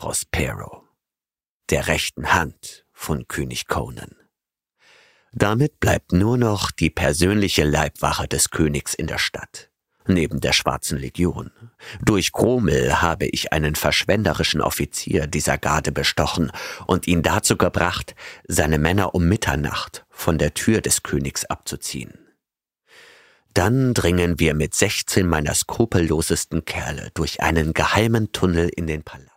Prospero, der rechten Hand von König Conan. Damit bleibt nur noch die persönliche Leibwache des Königs in der Stadt, neben der Schwarzen Legion. Durch Gromel habe ich einen verschwenderischen Offizier dieser Garde bestochen und ihn dazu gebracht, seine Männer um Mitternacht von der Tür des Königs abzuziehen. Dann dringen wir mit 16 meiner skrupellosesten Kerle durch einen geheimen Tunnel in den Palast.